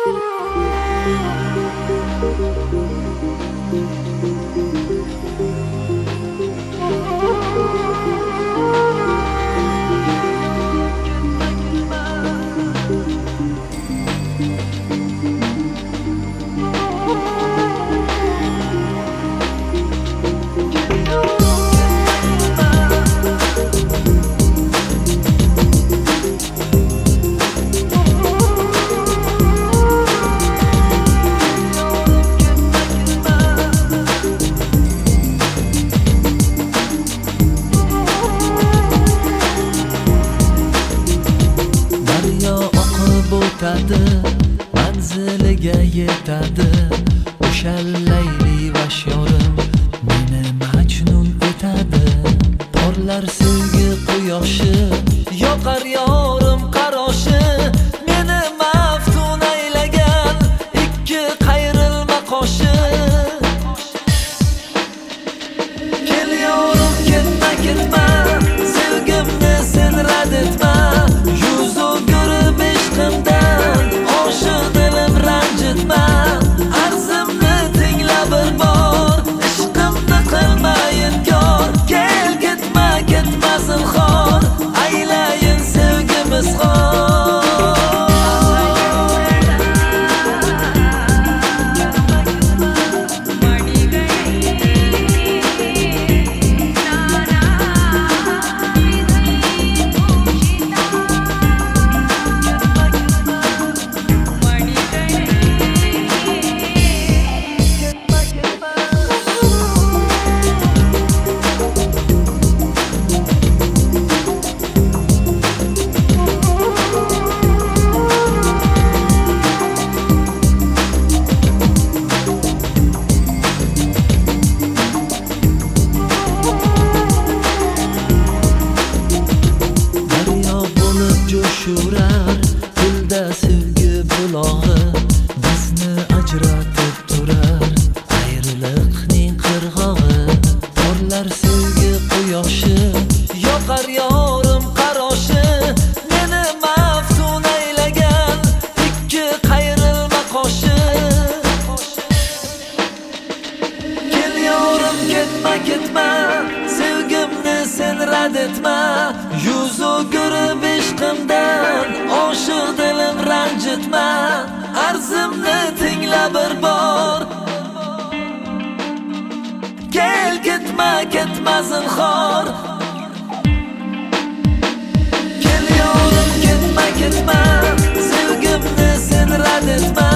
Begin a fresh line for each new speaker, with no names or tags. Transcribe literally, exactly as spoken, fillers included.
manziliga yetadi. O'sha layli vashyorim meni majnun etadi. Porlar sevgi quyoshi, yoqar yorim qaroshi, meni maftun aylagan ikki qayrilma qoshi. Kel yorim ketma ketma, sevgimni sen rad etma. Yuz o'girib ishqimdan oshiq dilim ranjitma. Arzimni tingla bir bor, ishqimni qilma inkor. Kel ketma ketma zinhor, aylayin sevgimiz xor. Jo'shurar dilda sevgi bulog'i, bizni ajratib turar ayriliqning qirg'og'i. Porlar sevgi quyoshi, yoqar yorim qaroshi, meni maftun aylagan ikki qayrilma qoshi. Kel yorim ketma ketma, sevgimni sen rad etma. Yuz o'girib ishqimdan oshiq dilim ranjitma. Arzimni tingla bir bor, kel ketma ketma zinhor. Kel yorim ketma ketma, sevgimni sen rad etma.